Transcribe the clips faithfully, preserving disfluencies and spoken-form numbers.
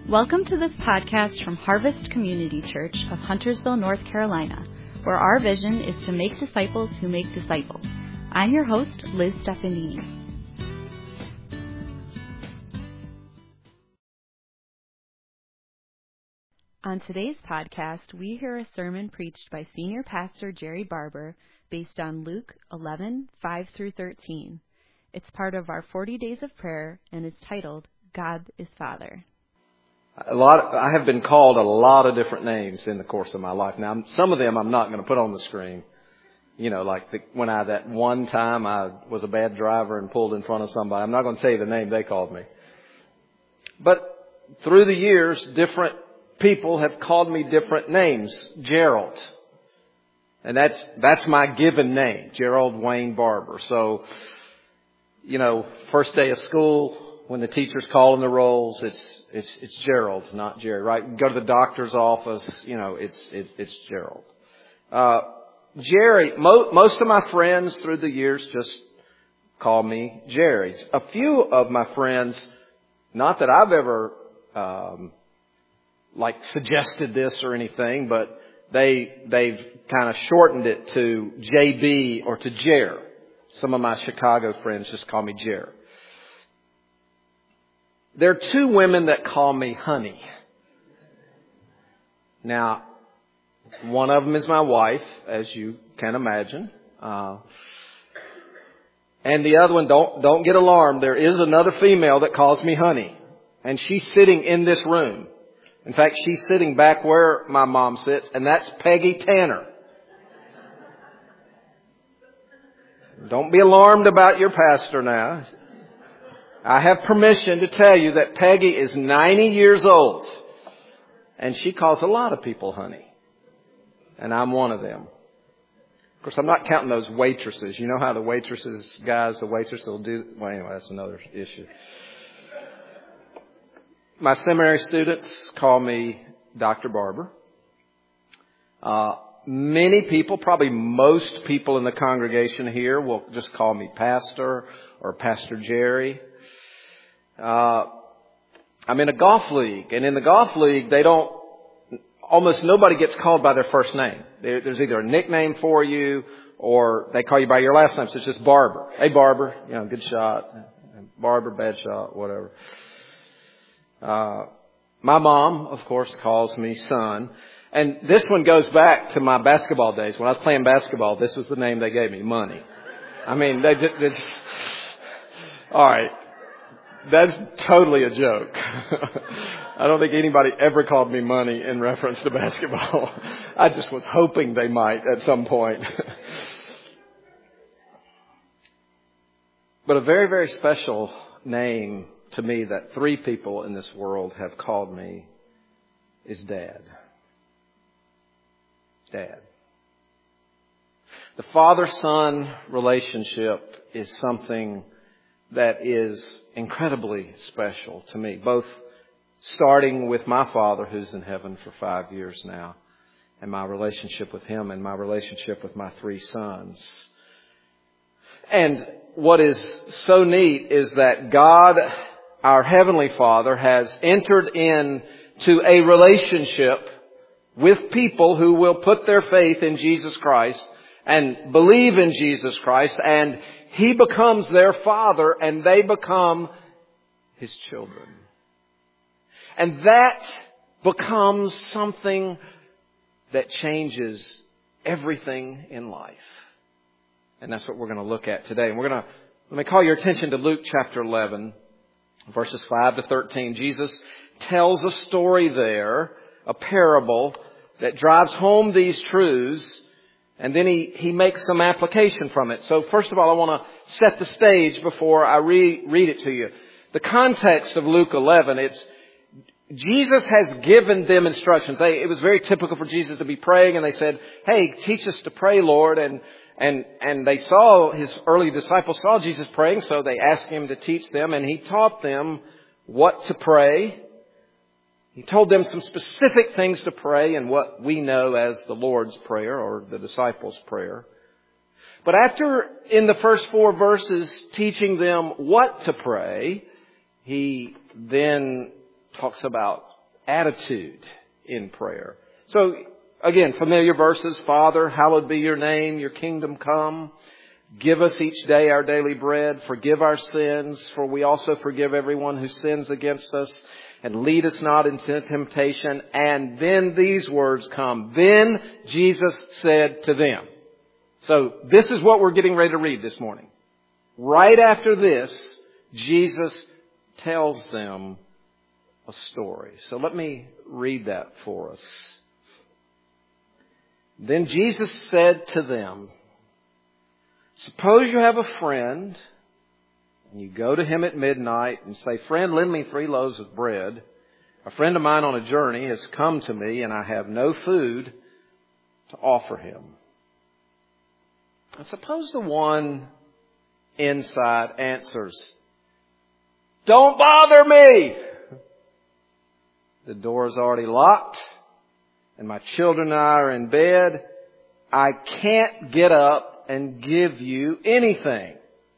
Welcome to this podcast from Harvest Community Church of Huntersville, North Carolina, where our vision is to make disciples who make disciples. I'm your host, Liz Stefanini. On today's podcast, we hear a sermon preached by Senior Pastor Jerry Barber based on Luke eleven, five through thirteen. It's part of our forty Days of Prayer and is titled, God is Father. A lot. I have been called a lot of different names in the course of my life. Now, some of them I'm not going to put on the screen. You know, like the, when I, that one time I was a bad driver and pulled in front of somebody. I'm not going to tell you the name they called me. But through the years, different people have called me different names. Gerald. And that's, that's my given name. Gerald Wayne Barber. So, you know, first day of school, when the teacher's calling the rolls, it's, it's, it's Gerald, not Jerry, right? Go to the doctor's office, you know, it's, it, it's Gerald. Uh, Jerry, mo- most of my friends through the years just call me Jerry. A few of my friends, not that I've ever, um, like suggested this or anything, but they, they've kind of shortened it to J B or to Jer. Some of my Chicago friends just call me Jer. There are two women that call me honey. Now, one of them is my wife, as you can imagine. Uh, and the other one, don't, don't get alarmed. There is another female that calls me honey. And she's sitting in this room. In fact, she's sitting back where my mom sits, and that's Peggy Tanner. Don't be alarmed about your pastor now. I have permission to tell you that Peggy is ninety years old. And she calls a lot of people honey. And I'm one of them. Of course, I'm not counting those waitresses. You know how the waitresses, guys, the waitresses will do... Well, anyway, that's another issue. My seminary students call me Doctor Barber. Uh, many people, probably most people in the congregation here will just call me Pastor or Pastor Jerry. Uh, I'm in a golf league, and in the golf league, they don't, almost nobody gets called by their first name. There, there's either a nickname for you, or they call you by your last name, so it's just Barber. Hey, Barber, you know, good shot. Barber, bad shot, whatever. Uh, my mom, of course, calls me son. And this one goes back to my basketball days. When I was playing basketball, this was the name they gave me, Money. I mean, they just, they just all right. That's totally a joke. I don't think anybody ever called me Money in reference to basketball. I just was hoping they might at some point. But a very, very special name to me that three people in this world have called me is Dad. Dad. The father-son relationship is something that is incredibly special to me, both starting with my father who's in heaven for five years now, and my relationship with him and my relationship with my three sons. And what is so neat is that God, our Heavenly Father, has entered into a relationship with people who will put their faith in Jesus Christ and believe in Jesus Christ, and He becomes their Father and they become His children. And that becomes something that changes everything in life. And that's what we're going to look at today. And we're going to, let me call your attention to Luke chapter eleven, verses five to thirteen. Jesus tells a story there, a parable that drives home these truths. And then he, he makes some application from it. So first of all, I want to set the stage before I re, read it to you. The context of Luke eleven, it's Jesus has given them instructions. They, it was very typical for Jesus to be praying, and they said, hey, teach us to pray, Lord. And, and, and they saw, his early disciples saw Jesus praying, so they asked him to teach them, and he taught them what to pray. He told them some specific things to pray in what we know as the Lord's Prayer or the disciples' prayer. But after, in the first four verses, teaching them what to pray, he then talks about attitude in prayer. So, again, familiar verses. Father, hallowed be your name, your kingdom come. Give us each day our daily bread. Forgive our sins, for we also forgive everyone who sins against us. And lead us not into temptation. And then these words come. Then Jesus said to them. So this is what we're getting ready to read this morning. Right after this, Jesus tells them a story. So let me read that for us. Then Jesus said to them, suppose you have a friend, and you go to him at midnight and say, friend, lend me three loaves of bread. A friend of mine on a journey has come to me, and I have no food to offer him. And suppose the one inside answers, don't bother me. The door is already locked, and my children and I are in bed. I can't get up and give you anything.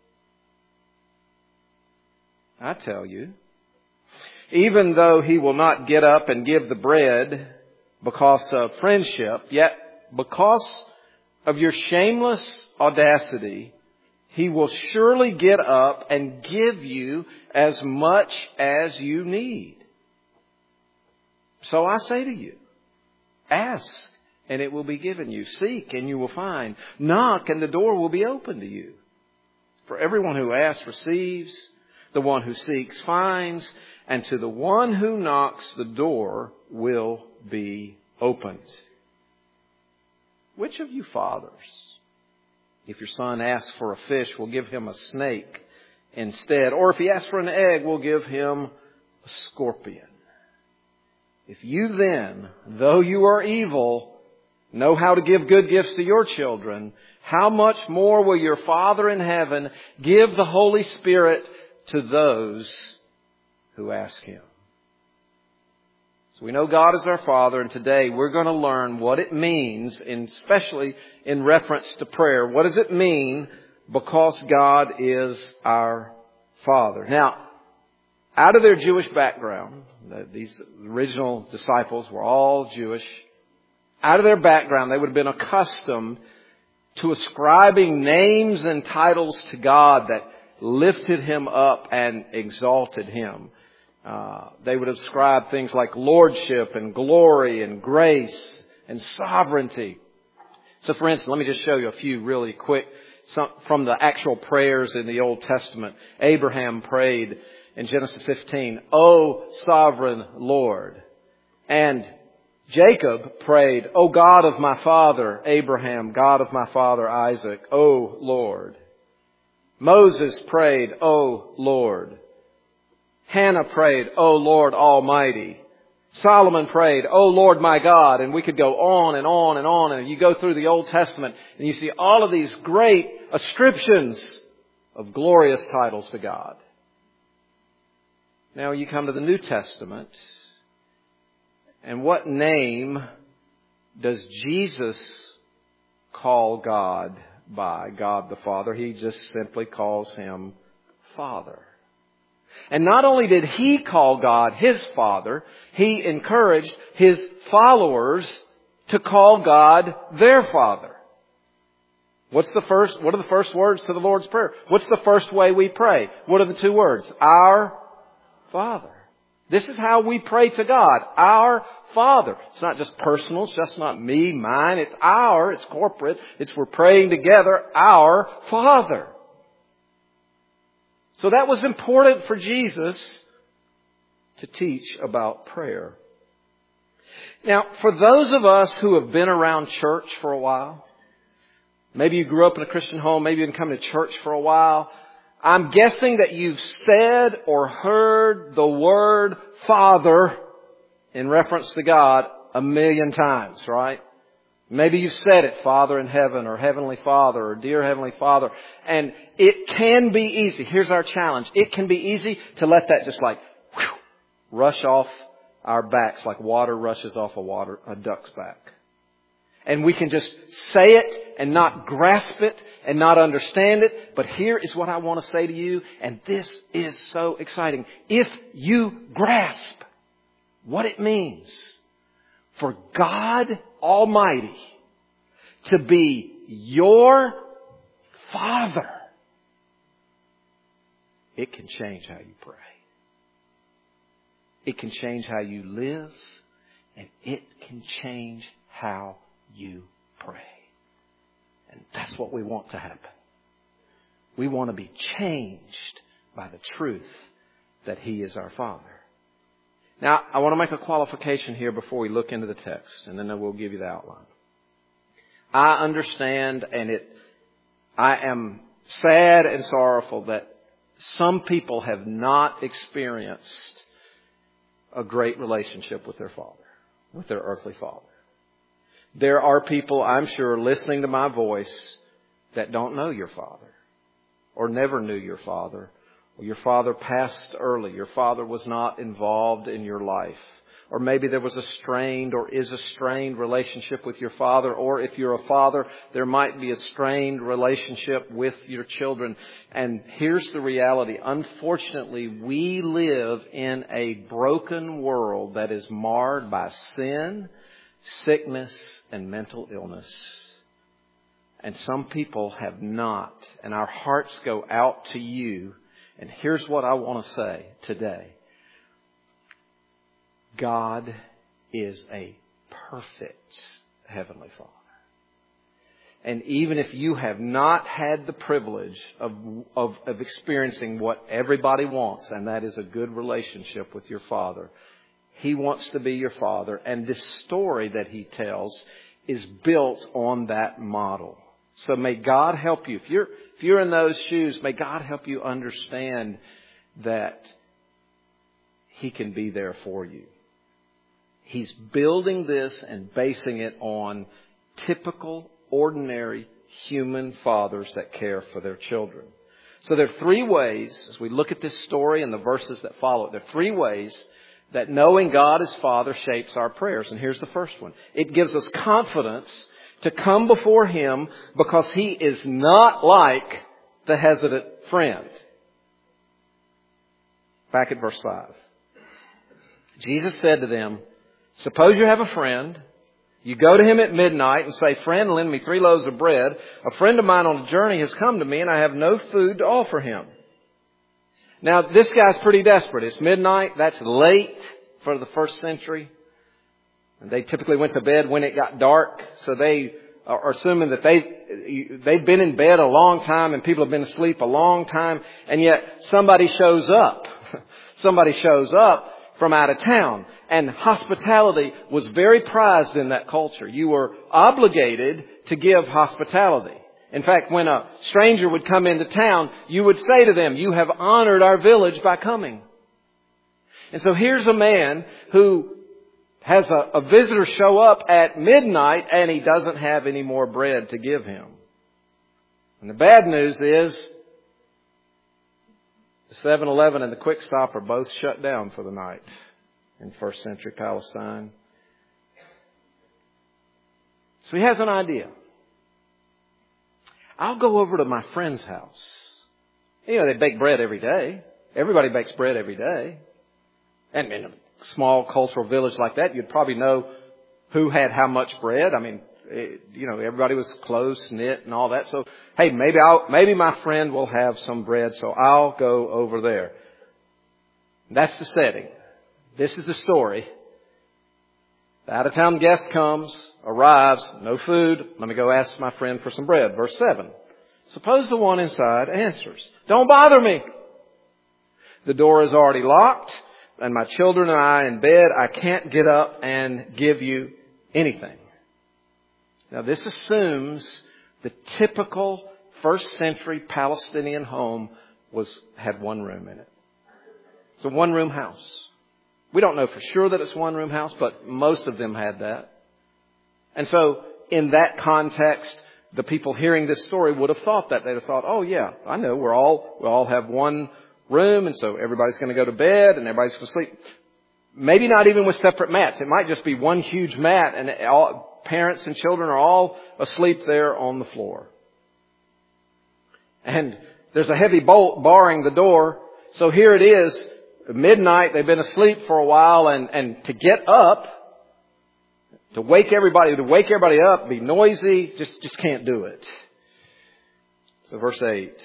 I tell you, even though he will not get up and give the bread because of friendship, yet because of your shameless audacity, he will surely get up and give you as much as you need. So I say to you, ask and it will be given you. Seek and you will find. Knock and the door will be open to you. For everyone who asks receives, the one who seeks finds, and to the one who knocks the door will be opened. Which of you fathers, if your son asks for a fish, will give him a snake instead? Or if he asks for an egg, will give him a scorpion? If you then, though you are evil, know how to give good gifts to your children, how much more will your Father in heaven give the Holy Spirit to those who ask Him? So we know God is our Father, and today we're going to learn what it means, and especially in reference to prayer. What does it mean because God is our Father? Now, out of their Jewish background, these original disciples were all Jewish. Out of their background, they would have been accustomed to ascribing names and titles to God that lifted Him up and exalted Him. Uh, they would ascribe things like lordship and glory and grace and sovereignty. So for instance, let me just show you a few really quick some, from the actual prayers in the Old Testament. Abraham prayed in Genesis fifteen, O sovereign Lord. And Jacob prayed, O God of my father Abraham, God of my father Isaac, O Lord. Moses prayed, O Lord. Hannah prayed, O Lord Almighty. Solomon prayed, O Lord my God. And we could go on and on and on. And you go through the Old Testament and you see all of these great ascriptions of glorious titles to God. Now you come to the New Testament. And what name does Jesus call God by, God the Father? He just simply calls Him Father. And not only did He call God His Father, He encouraged His followers to call God their Father. What's the first, what are the first words to the Lord's Prayer? What's the first way we pray? What are the two words? Our Father. This is how we pray to God. Our Father. It's not just personal. It's just not me, mine. It's our. It's corporate. It's we're praying together. Our Father. So that was important for Jesus to teach about prayer. Now, for those of us who have been around church for a while, maybe you grew up in a Christian home, maybe you've been coming to church for a while, I'm guessing that you've said or heard the word Father in reference to God a million times, right? Maybe you've said it, Father in heaven, or Heavenly Father, or Dear Heavenly Father. And it can be easy. Here's our challenge. It can be easy to let that just like whew, rush off our backs like water rushes off a water a duck's back. And we can just say it and not grasp it and not understand it. But here is what I want to say to you. And this is so exciting. If you grasp, what it means for God Almighty to be your Father, it can change how you pray. It can change how you live, and it can change how you pray. And that's what we want to happen. We want to be changed by the truth that He is our Father. Now, I want to make a qualification here before we look into the text, and then we'll give you the outline. I understand, and it, I am sad and sorrowful that some people have not experienced a great relationship with their Father, with their earthly Father. There are people, I'm sure, listening to my voice that don't know your Father, or never knew your Father. Or your father passed early. Your father was not involved in your life. Or maybe there was a strained or is a strained relationship with your father. Or if you're a father, there might be a strained relationship with your children. And here's the reality. Unfortunately, we live in a broken world that is marred by sin, sickness, and mental illness. And some people have not. And our hearts go out to you. And here's what I want to say today. God is a perfect Heavenly Father. And even if you have not had the privilege of, of, of experiencing what everybody wants, and that is a good relationship with your Father, He wants to be your Father. And this story that He tells is built on that model. So may God help you. If you're If you're in those shoes, may God help you understand that He can be there for you. He's building this and basing it on typical, ordinary human fathers that care for their children. So there are three ways, as we look at this story and the verses that follow it, there are three ways that knowing God as Father shapes our prayers. And here's the first one. It gives us confidence to come before Him because He is not like the hesitant friend. Back at verse five. Jesus said to them, suppose you have a friend. You go to him at midnight and say, friend, lend me three loaves of bread. A friend of mine on a journey has come to me and I have no food to offer him. Now, this guy's pretty desperate. It's midnight. That's late for the first century. And they typically went to bed when it got dark. So they are assuming that they, they've been in bed a long time and people have been asleep a long time. And yet somebody shows up. Somebody shows up from out of town. And hospitality was very prized in that culture. You were obligated to give hospitality. In fact, when a stranger would come into town, you would say to them, you have honored our village by coming. And so here's a man who has a, a visitor show up at midnight and he doesn't have any more bread to give him. And the bad news is the seven eleven and the Quick Stop are both shut down for the night in first century Palestine. So he has an idea. I'll go over to my friend's house. You know, they bake bread every day. Everybody bakes bread every day. And in a small cultural village like that, you'd probably know who had how much bread. I mean, it, you know, everybody was close-knit and all that. So, hey, maybe I'll, maybe my friend will have some bread, so I'll go over there. That's the setting. This is the story. The out-of-town guest comes, arrives, no food. Let me go ask my friend for some bread. Verse seven. Suppose the one inside answers, don't bother me. The door is already locked and my children and I in bed. I can't get up and give you anything. Now this assumes the typical first century Palestinian home was had one room in it. It's a one room house. We don't know for sure that it's one room house, but most of them had that. And so in that context, the people hearing this story would have thought that. They'd have thought, oh yeah, I know we're all, we all have one room. And so everybody's going to go to bed and everybody's going to sleep. Maybe not even with separate mats. It might just be one huge mat and all parents and children are all asleep there on the floor. And there's a heavy bolt barring the door. So here it is. midnight, they've been asleep for a while, and, and to get up, to wake everybody, to wake everybody up, be noisy, just, just can't do it. So verse eight,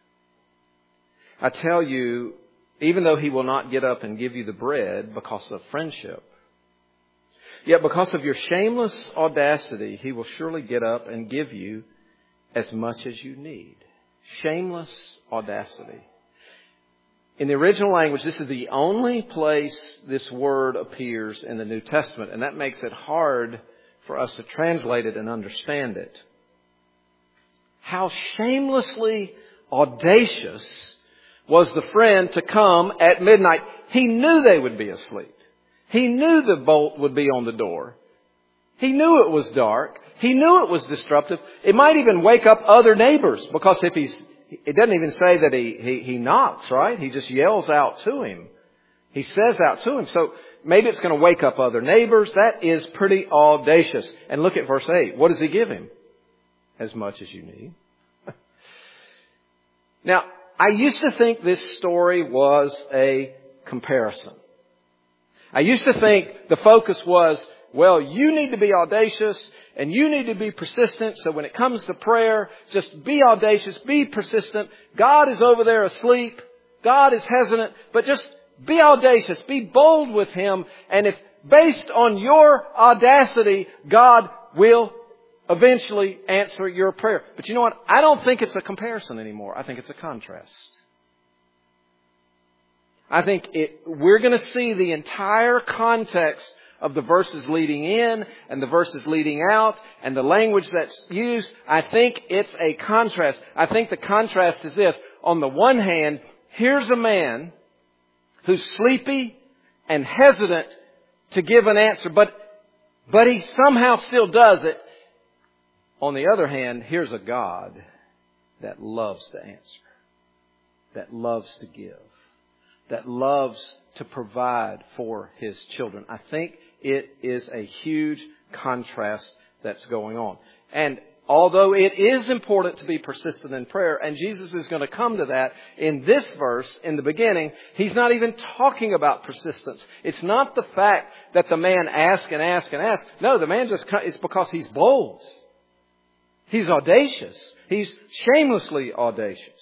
I tell you, even though he will not get up and give you the bread because of friendship, yet because of your shameless audacity, he will surely get up and give you as much as you need. Shameless audacity. In the original language, this is the only place this word appears in the New Testament, and that makes it hard for us to translate it and understand it. How shamelessly audacious was the friend to come at midnight. He knew they would be asleep. He knew the bolt would be on the door. He knew it was dark. He knew it was disruptive. It might even wake up other neighbors, because if he's, it doesn't even say that he, he, he knocks, right? He just yells out to him. He says out to him. So maybe it's going to wake up other neighbors. That is pretty audacious. And look at verse eight. What does he give him? As much as you need. Now, I used to think this story was a comparison. I used to think the focus was, well, you need to be audacious and you need to be persistent. So when it comes to prayer, just be audacious, be persistent. God is over there asleep. God is hesitant, but just be audacious, be bold with Him. And if based on your audacity, God will eventually answer your prayer. But you know what? I don't think it's a comparison anymore. I think it's a contrast. I think it, we're going to see the entire context of the verses leading in and the verses leading out and the language that's used. I think it's a contrast. I think the contrast is this. On the one hand, here's a man who's sleepy and hesitant to give an answer, but, but he somehow still does it. On the other hand, here's a God that loves to answer, that loves to give, that loves to provide for His children. I think it is a huge contrast that's going on. And although it is important to be persistent in prayer, and Jesus is going to come to that in this verse in the beginning, He's not even talking about persistence. It's not the fact that the man asks and asks and asks. No, the man just, it's because he's bold. He's audacious. He's shamelessly audacious.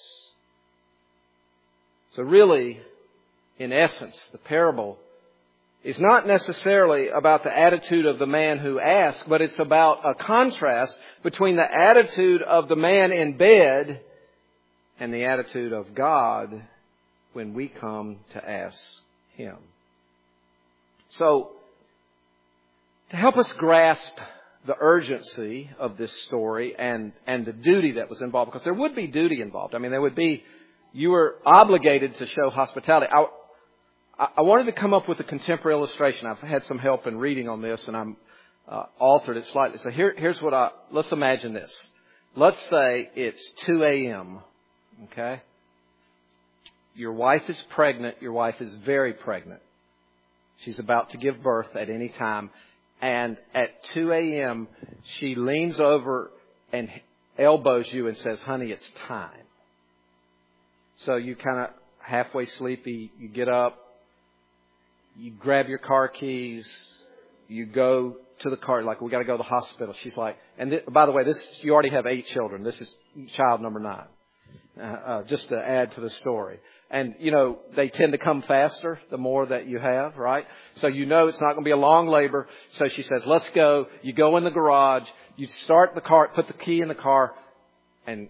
So really, in essence, the parable is not necessarily about the attitude of the man who asks, but it's about a contrast between the attitude of the man in bed and the attitude of God when we come to ask Him. So, to help us grasp the urgency of this story and, and the duty that was involved, because there would be duty involved. I mean, there would be, you were obligated to show hospitality. I, I wanted to come up with a contemporary illustration. I've had some help in reading on this, and I'm uh, altered it slightly. So here, here's what I, let's imagine this. Let's say it's two a.m., okay? Your wife is pregnant. Your wife is very pregnant. She's about to give birth at any time. And at two a.m., she leans over and elbows you and says, honey, it's time. So you kind of halfway sleepy, you get up, you grab your car keys, you go to the car, like, we got to go to the hospital. She's like, and th- by the way, this, you already have eight children. This is child number nine, uh, uh, just to add to the story. And, you know, they tend to come faster the more that you have, right? So you know it's not going to be a long labor. So she says, let's go. You go in the garage. You start the car, put the key in the car, and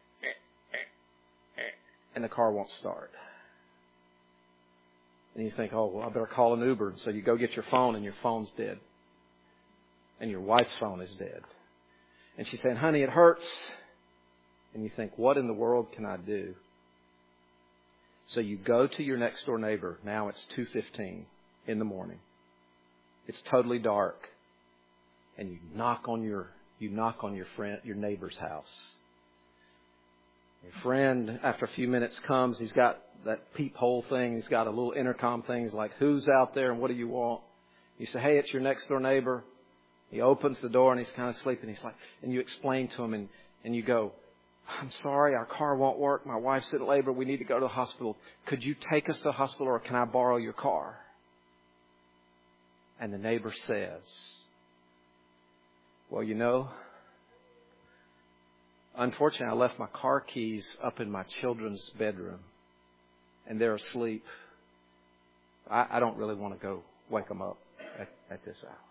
and the car won't start. And you think, oh, well, I better call an Uber. So you go get your phone, and your phone's dead. And your wife's phone is dead. And she's saying, honey, it hurts. And you think, what in the world can I do? So you go to your next door neighbor. Now it's two fifteen in the morning. It's totally dark. And you knock on your you knock on your friend your neighbor's house. Your friend, after a few minutes, comes. He's got that peephole thing. He's got a little intercom thing. He's like, who's out there and what do you want? You say, hey, it's your next door neighbor. He opens the door and he's kind of sleeping. He's like, and you explain to him and, and you go, I'm sorry, our car won't work. My wife's in labor. We need to go to the hospital. Could you take us to the hospital or can I borrow your car? And the neighbor says, well, you know, unfortunately, I left my car keys up in my children's bedroom and they're asleep. I, I don't really want to go wake them up at, at this hour.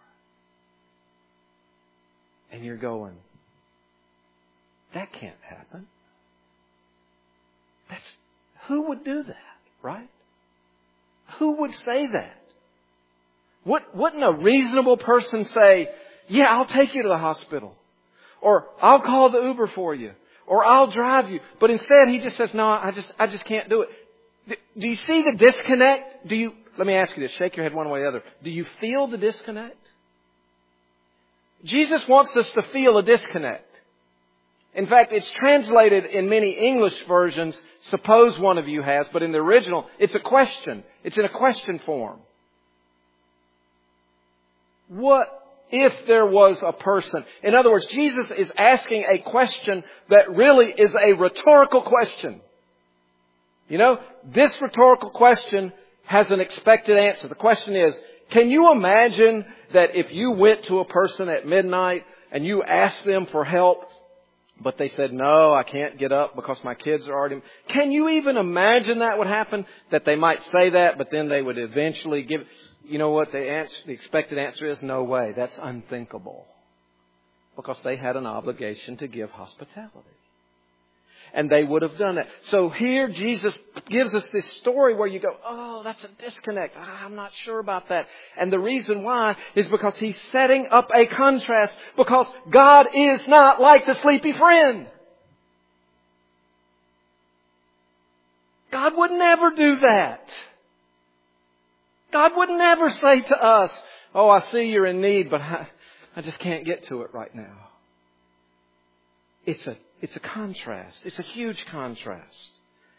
And you're going, that can't happen. That's, who would do that, right? Who would say that? What, wouldn't a reasonable person say, yeah, I'll take you to the hospital. Or I'll call the Uber for you. Or I'll drive you. But instead he just says, no, I just, I just can't do it. Do you see the disconnect? Do you, let me ask you this, shake your head one way or the other. Do you feel the disconnect? Jesus wants us to feel a disconnect. In fact, it's translated in many English versions, suppose one of you has, but in the original, it's a question. It's in a question form. What if there was a person? In other words, Jesus is asking a question that really is a rhetorical question. You know, this rhetorical question has an expected answer. The question is, can you imagine that if you went to a person at midnight and you asked them for help, but they said, no, I can't get up because my kids are already... Can you even imagine that would happen? That they might say that, but then they would eventually give... You know what the answer, the expected answer is? No way. That's unthinkable. Because they had an obligation to give hospitality. And they would have done that. So here Jesus gives us this story where you go, oh, that's a disconnect. I'm not sure about that. And the reason why is because he's setting up a contrast. Because God is not like the sleepy friend. God would never do that. God would never say to us, oh, I see you're in need, but I, I just can't get to it right now. It's a, it's a contrast. It's a huge contrast.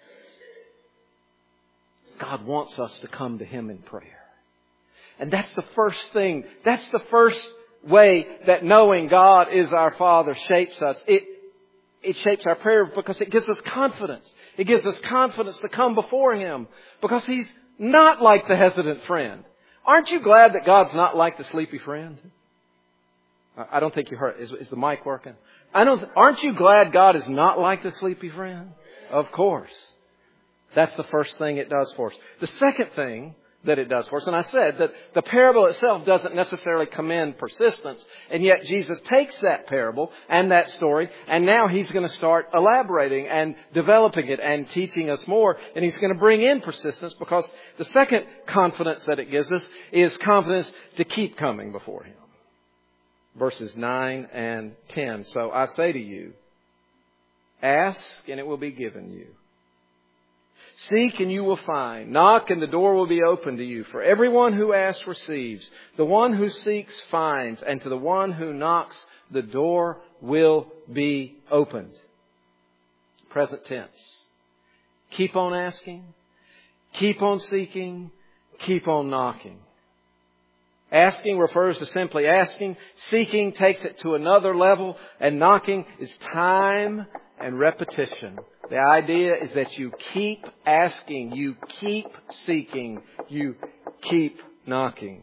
God wants us to come to Him in prayer. And that's the first thing. That's the first way that knowing God is our Father shapes us. It, it shapes our prayer because it gives us confidence. It gives us confidence to come before Him because He's not like the hesitant friend. Aren't you glad that God's not like the sleepy friend? I don't think you heard. Is, is the mic working? I don't. Aren't you glad God is not like the sleepy friend? Of course. That's the first thing it does for us. The second thing that it does for us, and I said that the parable itself doesn't necessarily commend persistence, and yet Jesus takes that parable and that story, and now He's going to start elaborating and developing it and teaching us more, and He's going to bring in persistence because the second confidence that it gives us is confidence to keep coming before Him. Verses nine and ten. So I say to you, ask and it will be given you. Seek and you will find. Knock and the door will be opened to you. For everyone who asks receives. The one who seeks finds. And to the one who knocks, the door will be opened. Present tense. Keep on asking. Keep on seeking. Keep on knocking. Asking refers to simply asking. Seeking takes it to another level. And knocking is time and repetition. The idea is that you keep asking, you keep seeking, you keep knocking.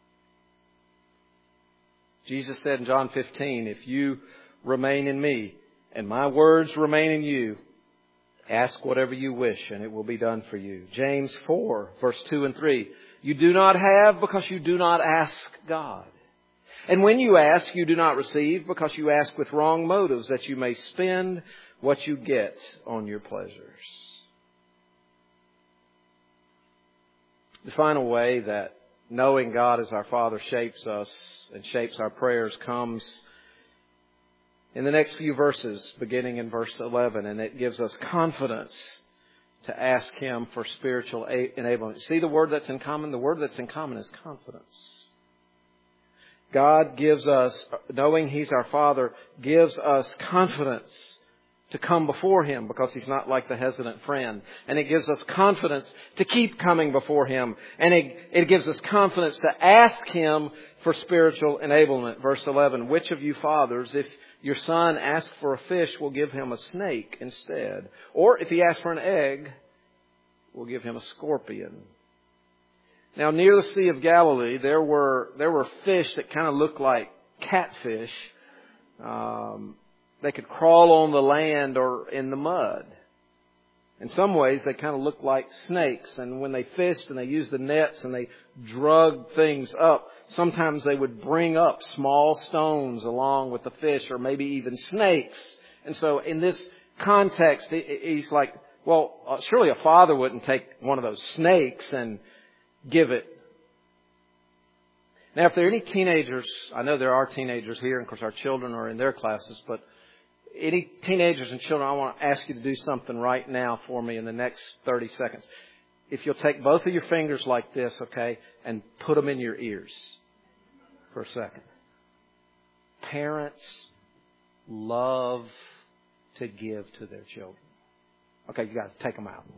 Jesus said in John fifteen, if you remain in me and my words remain in you, ask whatever you wish and it will be done for you. James four, verse two and three, you do not have because you do not ask God. And when you ask, you do not receive because you ask with wrong motives that you may spend what you get on your pleasures. The final way that knowing God as our Father shapes us and shapes our prayers comes in the next few verses, beginning in verse eleven, and it gives us confidence to ask Him for spiritual enablement. See the word that's in common? The word that's in common is confidence. God gives us, knowing He's our Father, gives us confidence to come before Him because He's not like the hesitant friend. And it gives us confidence to keep coming before Him. And it, it gives us confidence to ask Him for spiritual enablement. Verse eleven, which of you fathers, if your son asks for a fish, we'll give him a snake instead. Or if he asks for an egg, we'll give him a scorpion. Now, near the Sea of Galilee, there were there were fish that kind of looked like catfish. Um, they could crawl on the land or in the mud. In some ways, they kind of looked like snakes. And when they fished and they used the nets and they drug things up, sometimes they would bring up small stones along with the fish, or maybe even snakes. And so in this context, he's like, well, surely a father wouldn't take one of those snakes and give it. Now, if there are any teenagers, I know there are teenagers here, and of course our children are in their classes, but any teenagers and children, I want to ask you to do something right now for me in the next thirty seconds. If you'll take both of your fingers like this, okay, and put them in your ears for a second. Parents love to give to their children. Okay, you guys, take them out.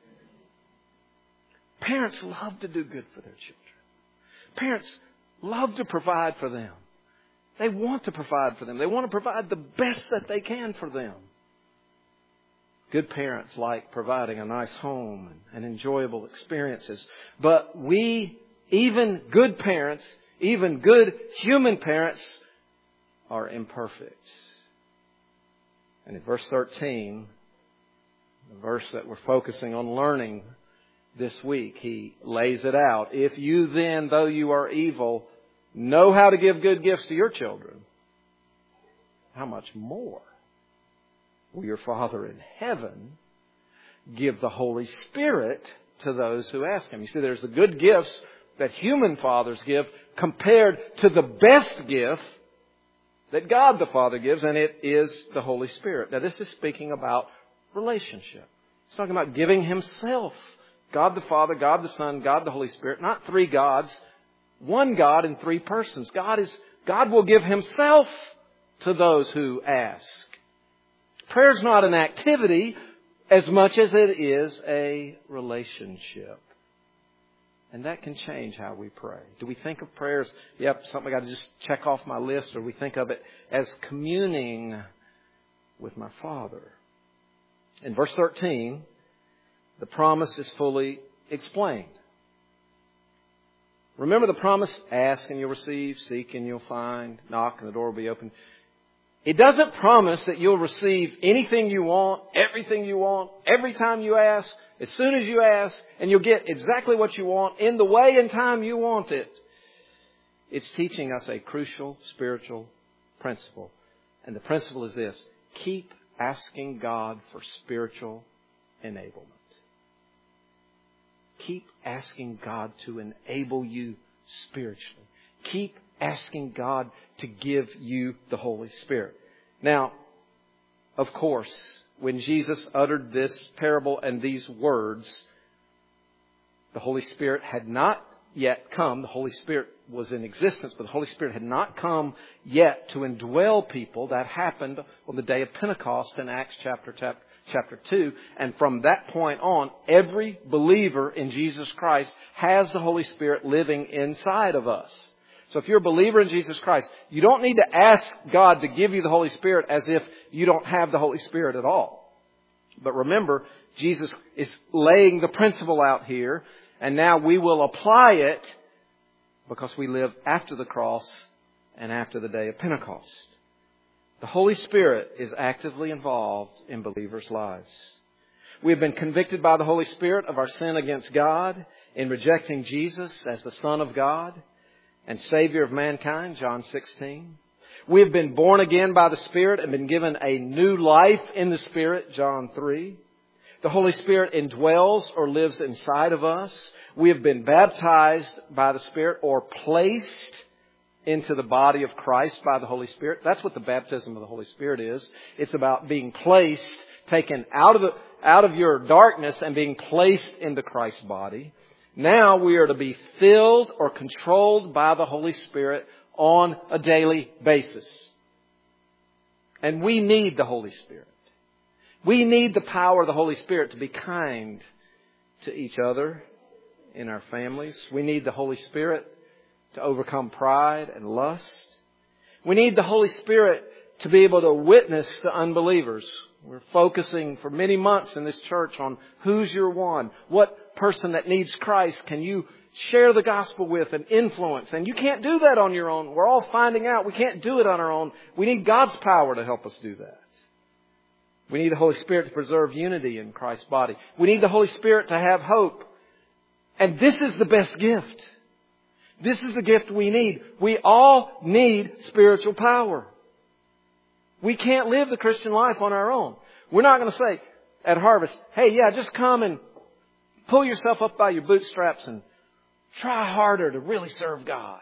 Parents love to do good for their children. Parents love to provide for them. They want to provide for them. They want to provide the best that they can for them. Good parents like providing a nice home and enjoyable experiences. But we, even good parents, even good human parents, are imperfect. And in verse thirteen, the verse that we're focusing on learning this week, he lays it out. If you then, though you are evil, know how to give good gifts to your children, how much more will your Father in heaven give the Holy Spirit to those who ask Him? You see, there's the good gifts that human fathers give compared to the best gift that God the Father gives, and it is the Holy Spirit. Now, this is speaking about relationship. It's talking about giving Himself. God the Father, God the Son, God the Holy Spirit. Not three gods. One God in three persons. God is God will give Himself to those who ask. Prayer is not an activity as much as it is a relationship. And that can change how we pray. Do we think of prayer as, yep, something I got to just check off my list, or we think of it as communing with my Father? In verse thirteen, the promise is fully explained. Remember the promise, ask and you'll receive, seek and you'll find, knock and the door will be open. It doesn't promise that you'll receive anything you want, everything you want, every time you ask, as soon as you ask, and you'll get exactly what you want in the way and time you want it. It's teaching us a crucial spiritual principle. And the principle is this: keep asking God for spiritual enablement. Keep asking God to enable you spiritually. Keep asking God to give you the Holy Spirit. Now, of course, when Jesus uttered this parable and these words, the Holy Spirit had not yet come. The Holy Spirit was in existence, but the Holy Spirit had not come yet to indwell people. That happened on the day of Pentecost in Acts chapter chapter. Chapter two, and from that point on, every believer in Jesus Christ has the Holy Spirit living inside of us. So if you're a believer in Jesus Christ, you don't need to ask God to give you the Holy Spirit as if you don't have the Holy Spirit at all. But remember, Jesus is laying the principle out here, and now we will apply it because we live after the cross and after the day of Pentecost. The Holy Spirit is actively involved in believers' lives. We have been convicted by the Holy Spirit of our sin against God in rejecting Jesus as the Son of God and Savior of mankind, John sixteen. We have been born again by the Spirit and been given a new life in the Spirit, John three. The Holy Spirit indwells or lives inside of us. We have been baptized by the Spirit or placed into the body of Christ by the Holy Spirit. That's what the baptism of the Holy Spirit is. It's about being placed, taken out of the, out of your darkness and being placed into Christ's body. Now we are to be filled or controlled by the Holy Spirit on a daily basis. And we need the Holy Spirit. We need the power of the Holy Spirit to be kind to each other in our families. We need the Holy Spirit to overcome pride and lust. We need the Holy Spirit to be able to witness to unbelievers. We're focusing for many months in this church on who's your one. What person that needs Christ can you share the gospel with and influence? And you can't do that on your own. We're all finding out we can't do it on our own. We need God's power to help us do that. We need the Holy Spirit to preserve unity in Christ's body. We need the Holy Spirit to have hope. And this is the best gift. This is the gift we need. We all need spiritual power. We can't live the Christian life on our own. We're not going to say at Harvest, hey, yeah, just come and pull yourself up by your bootstraps and try harder to really serve God.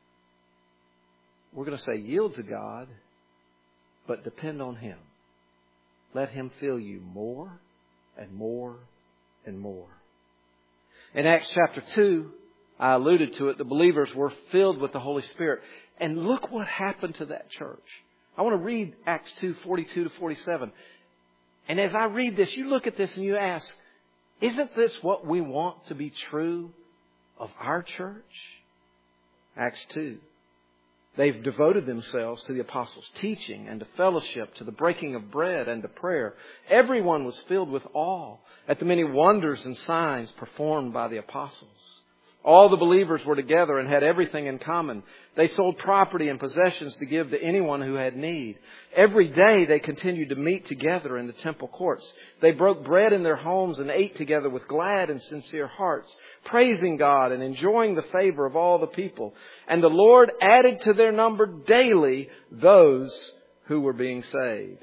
We're going to say yield to God, but depend on Him. Let Him fill you more and more and more. In Acts chapter two, I alluded to it, the believers were filled with the Holy Spirit. And look what happened to that church. I want to read Acts two, forty-two to forty-seven. And as I read this, you look at this and you ask, isn't this what we want to be true of our church? Acts two. They've devoted themselves to the apostles' teaching and to fellowship, to the breaking of bread and to prayer. Everyone was filled with awe at the many wonders and signs performed by the apostles. All the believers were together and had everything in common. They sold property and possessions to give to anyone who had need. Every day they continued to meet together in the temple courts. They broke bread in their homes and ate together with glad and sincere hearts, praising God and enjoying the favor of all the people. And the Lord added to their number daily those who were being saved.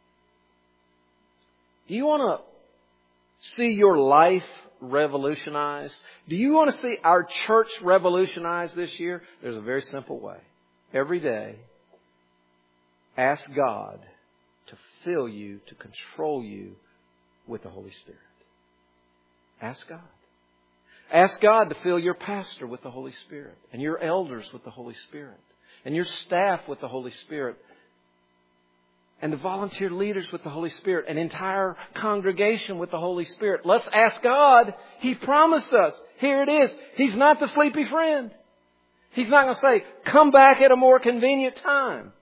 Do you want to see your life revolutionized? Do you want to see our church revolutionized this year? There's a very simple way. Every day, ask God to fill you, to control you with the Holy Spirit. Ask God. Ask God to fill your pastor with the Holy Spirit, and your elders with the Holy Spirit, and your staff with the Holy Spirit, and the volunteer leaders with the Holy Spirit, an entire congregation with the Holy Spirit. Let's ask God. He promised us. Here it is. He's not the sleepy friend. He's not going to say, come back at a more convenient time.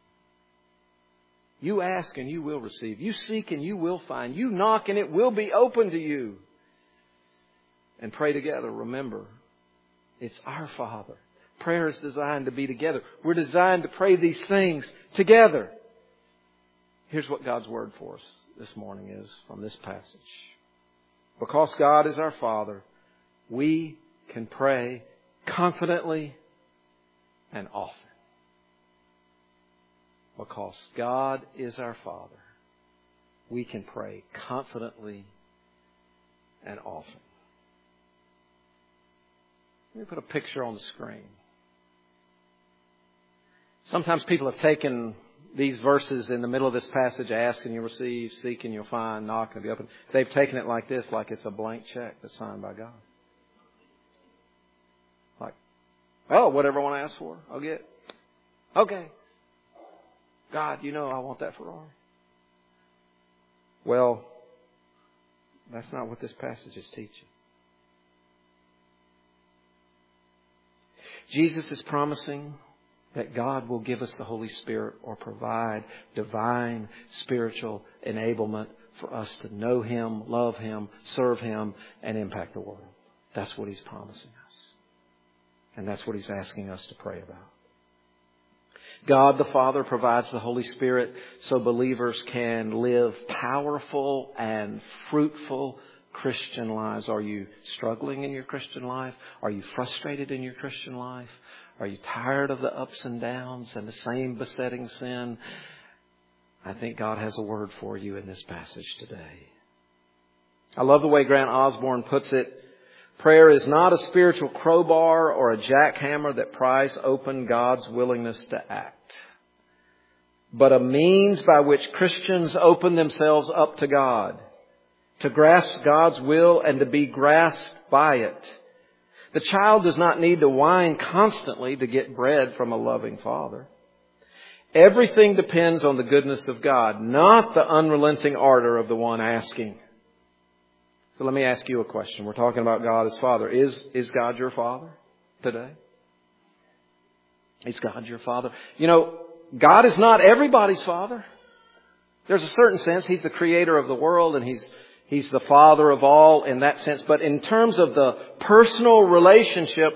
You ask and you will receive. You seek and you will find. You knock and it will be open to you. And pray together. Remember, it's our Father. Prayer is designed to be together. We're designed to pray these things together. Here's what God's word for us this morning is from this passage. Because God is our Father, we can pray confidently and often. Because God is our Father, we can pray confidently and often. Let me put a picture on the screen. Sometimes people have taken these verses in the middle of this passage, ask and you'll receive, seek and you'll find, knock and it'll be open. They've taken it like this, like it's a blank check that's signed by God. Like, oh, whatever I want to ask for, I'll get. Okay. God, you know I want that Ferrari. Well, that's not what this passage is teaching. Jesus is promising that God will give us the Holy Spirit or provide divine spiritual enablement for us to know Him, love Him, serve Him, and impact the world. That's what He's promising us. And that's what He's asking us to pray about. God the Father provides the Holy Spirit so believers can live powerful and fruitful Christian lives. Are you struggling in your Christian life? Are you frustrated in your Christian life? Are you tired of the ups and downs and the same besetting sin? I think God has a word for you in this passage today. I love the way Grant Osborne puts it. Prayer is not a spiritual crowbar or a jackhammer that pries open God's willingness to act, but a means by which Christians open themselves up to God, to grasp God's will and to be grasped by it. The child does not need to whine constantly to get bread from a loving Father. Everything depends on the goodness of God, not the unrelenting ardor of the one asking. So let me ask you a question. We're talking about God as Father. Is, is God your Father today? Is God your Father? You know, God is not everybody's Father. There's a certain sense. He's the creator of the world and He's He's the Father of all in that sense. But in terms of the personal relationship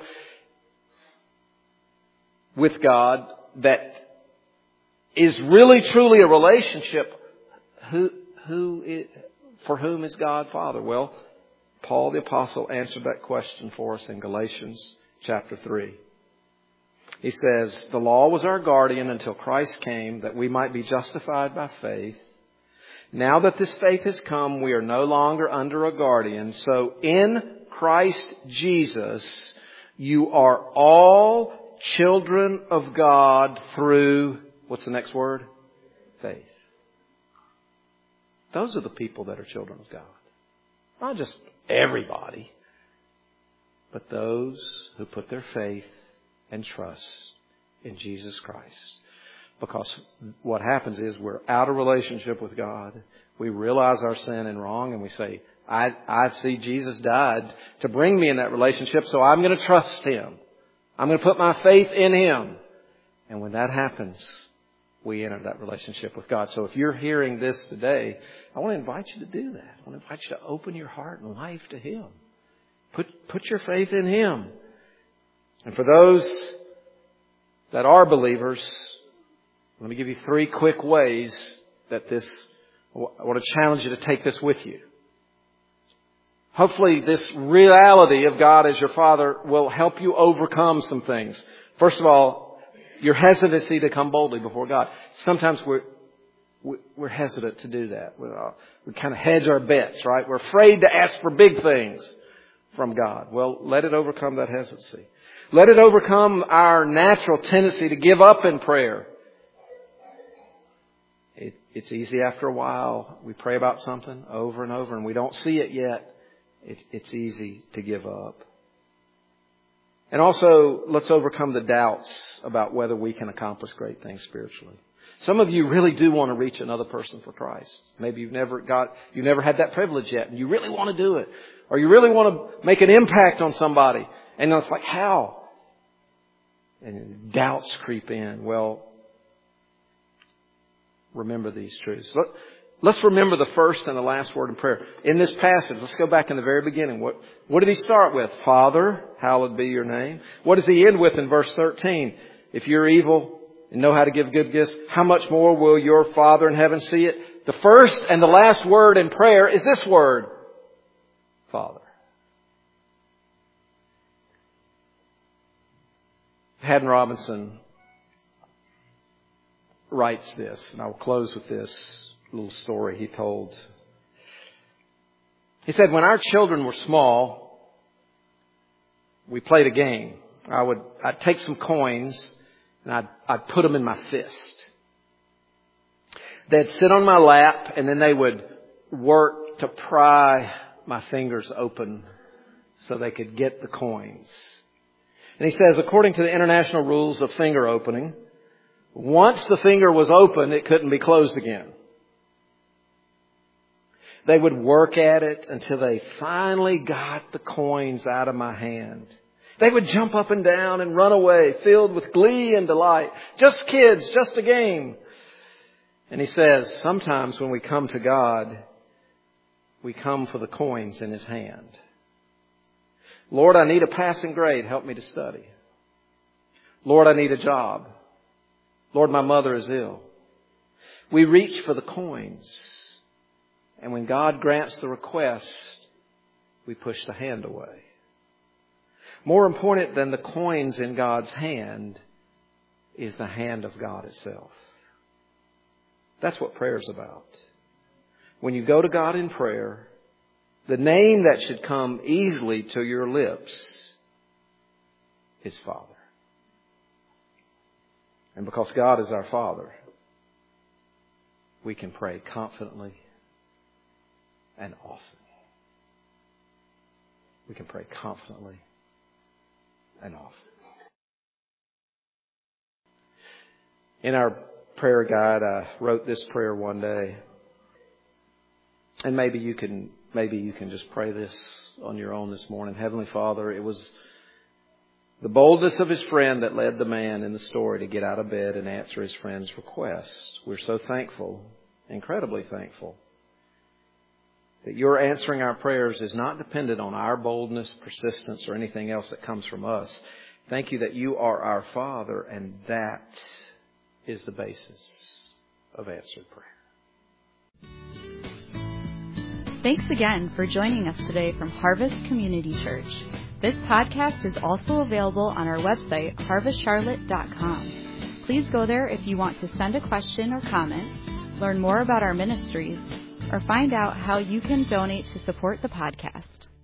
with God that is really truly a relationship, who, who is, for whom is God Father? Well, Paul the Apostle answered that question for us in Galatians chapter three. He says, the law was our guardian until Christ came that we might be justified by faith. Now that this faith has come, we are no longer under a guardian. So in Christ Jesus, you are all children of God through, what's the next word? Faith. Those are the people that are children of God. Not just everybody, but those who put their faith and trust in Jesus Christ. Because what happens is we're out of relationship with God. We realize our sin and wrong and we say, I, I see Jesus died to bring me in that relationship, so I'm going to trust Him. I'm going to put my faith in Him. And when that happens, we enter that relationship with God. So if you're hearing this today, I want to invite you to do that. I want to invite you to open your heart and life to Him. Put, put your faith in Him. And for those that are believers, let me give you three quick ways that this, I want to challenge you to take this with you. Hopefully this reality of God as your Father will help you overcome some things. First of all, your hesitancy to come boldly before God. Sometimes we're, we're hesitant to do that. We kind of hedge our bets, right? We're afraid to ask for big things from God. Well, let it overcome that hesitancy. Let it overcome our natural tendency to give up in prayer. It, it's easy after a while. We pray about something over and over and we don't see it yet. It, it's easy to give up. And also, let's overcome the doubts about whether we can accomplish great things spiritually. Some of you really do want to reach another person for Christ. Maybe you've never got, you've never had that privilege yet and you really want to do it. Or you really want to make an impact on somebody. And it's like, how? And doubts creep in. Well, remember these truths. Let, let's remember the first and the last word in prayer. In this passage, let's go back in the very beginning. What, what did he start with? Father, hallowed be your name. What does he end with in verse thirteen? If you're evil and know how to give good gifts, how much more will your Father in heaven see it? The first and the last word in prayer is this word, Father. Haddon Robinson writes this, and I will close with this little story he told. He said, when our children were small, we played a game. I would, I'd take some coins and I'd, I'd put them in my fist. They'd sit on my lap and then they would work to pry my fingers open so they could get the coins. And he says, according to the international rules of finger opening, once the finger was open, it couldn't be closed again. They would work at it until they finally got the coins out of my hand. They would jump up and down and run away, filled with glee and delight. Just kids, just a game. And he says, sometimes when we come to God, we come for the coins in His hand. Lord, I need a passing grade. Help me to study. Lord, I need a job. Lord, my mother is ill. We reach for the coins. And when God grants the request, we push the hand away. More important than the coins in God's hand is the hand of God itself. That's what prayer is about. When you go to God in prayer, the name that should come easily to your lips is Father. And because God is our Father, we can pray confidently and often. We can pray confidently and often. In our prayer guide, I wrote this prayer one day. And maybe you can maybe you can just pray this on your own this morning. Heavenly Father, it was The boldness of his friend that led the man in the story to get out of bed and answer his friend's request. We're so thankful, incredibly thankful, that your answering our prayers is not dependent on our boldness, persistence, or anything else that comes from us. Thank you that you are our Father, and that is the basis of answered prayer. Thanks again for joining us today from Harvest Community Church. This podcast is also available on our website, harvest charlotte dot com. Please go there if you want to send a question or comment, learn more about our ministries, or find out how you can donate to support the podcast.